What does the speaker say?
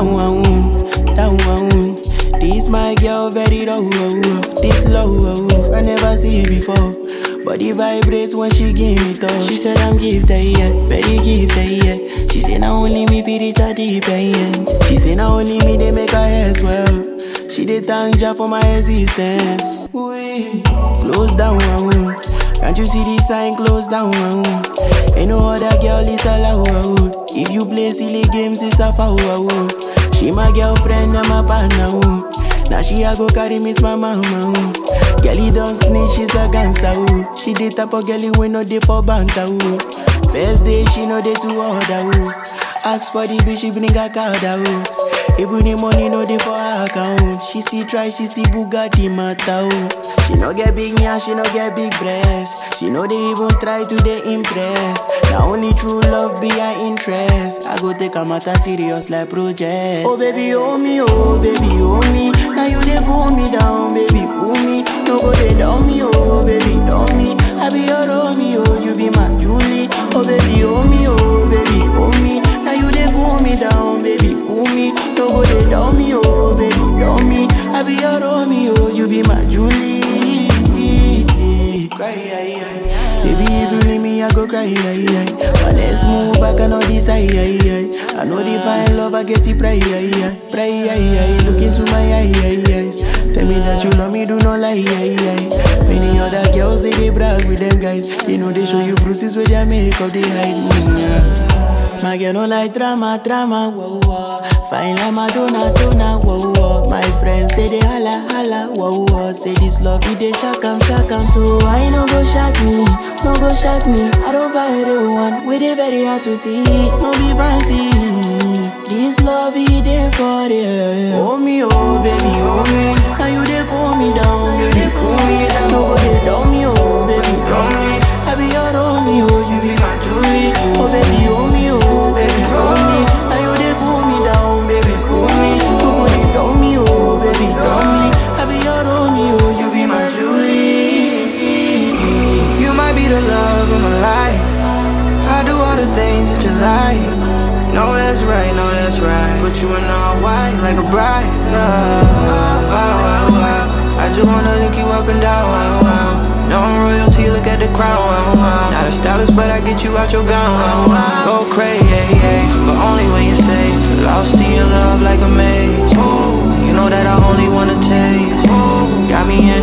down. This my girl very rough, this low, I never see it before. Body vibrates when she give me touch. She said I'm gifted, yeah, very gifted, yeah. She say now only me feel it at deep end. She say now only me they make her hair swell. She dey thank Jah for my existence. Wait, close down, can't you see the sign? Close down, ain't no other girl is allowed. If you play silly games, it's a foul. She my girlfriend and my partner. Now she a go carry miss my mama. Girlie don't snitch, she's a gangster. She the type of girlie we no dey for banter. First day she no dey to order. Ask for the bitch, she bring her card out. Even the money no dey for her account. She still try, she still Bugatti matter. She no get big yeah, she no get big breast. She no dey even try to dey impress. Now only true love be her interest. I go take her matter serious like project. Oh baby, oh me, oh baby, oh me. Now you dey cool me down, baby, cool me. No go dey down me, oh baby, down me. I be your Romeo, you be my Julie. Oh baby, oh me, oh baby, oh me. Now you dey cool me down, baby, cool me. No go dey down me, oh baby, down me. I be your Romeo, you be my Julie. Cry, baby, if you leave me, I go cry. But let's move back, I know this, I know the fine love, I get it, pray, look into my eyes. Tell me that you love me, do not lie. Many other girls, they brag with them guys. They know they show you bruises with their makeup, they hide. My girl no like drama, whoa, whoa. Fine like Madonna, whoa, whoa. My friends say they holla, whoa, whoa. Say this love, it they shock 'em. So I no go shock me. I don't buy the one, with it very hard to see. No be fancy. This love, it there for you. Oh me, oh baby, oh me. Now you they cool me down, baby, cool me down. No go they down me, oh baby, down me. I be your Romeo, you be my Julie. Oh baby, oh me, oh baby, oh me. Now you they cool me down, baby, cool me. No go they down me, oh baby, down me. I be your Romeo, you be my Julie. You might be the love of my life. I do all the things that you like. No, that's right. Put you in all white like a bride. I just wanna lick you up and down. No royalty, look at the crown. Not a stylist, but I get you out your gown. Go crazy, but only when you say lost in your love like a maze. You know that I only wanna taste. Got me in